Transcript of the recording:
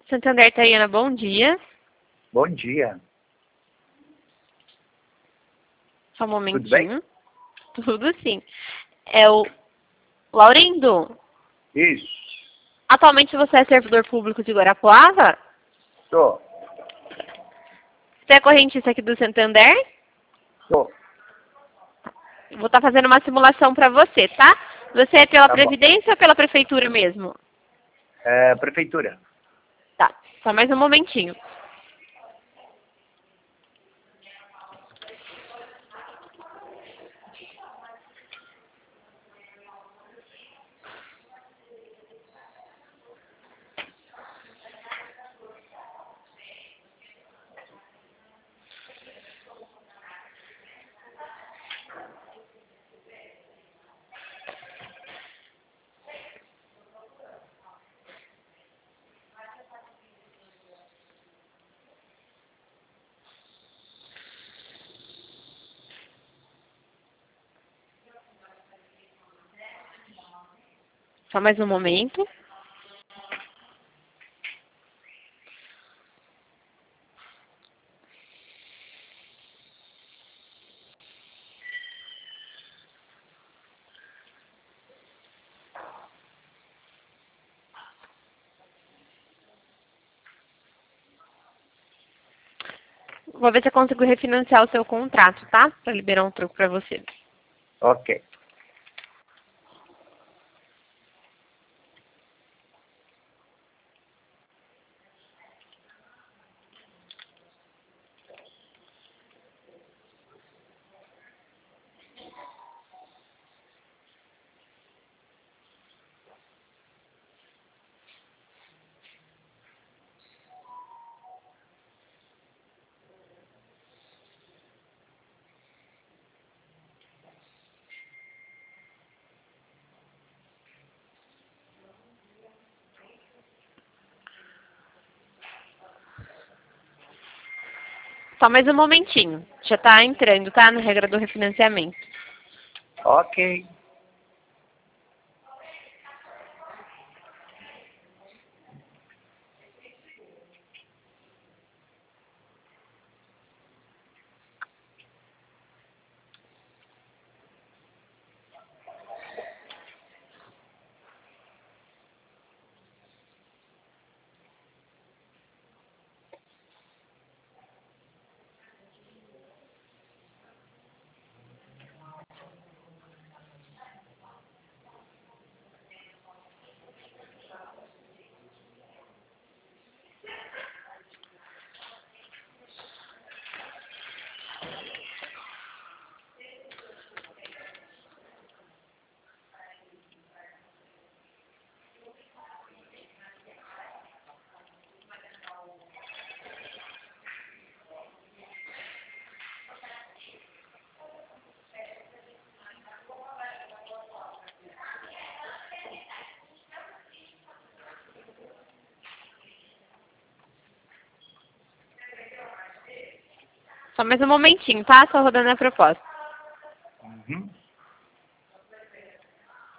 Santander, Tayana, bom dia. Bom dia. Só um momentinho. Tudo bem? Tudo sim. É o Laurindo. Isso. Atualmente você é servidor público de Guarapuava? Sou. Você é correntista aqui do Santander? Sou. Vou estar fazendo uma simulação para você, tá? Você é pela Tá bom. Previdência ou pela Prefeitura mesmo? Prefeitura. Tá, só mais um momentinho. Só mais um momento. Vou ver se eu consigo refinanciar o seu contrato, tá? Para liberar um troco para você. Ok. Só mais um momentinho. Já tá entrando, tá? Na regra do refinanciamento. Ok. Só mais um momentinho, tá? Só rodando a proposta.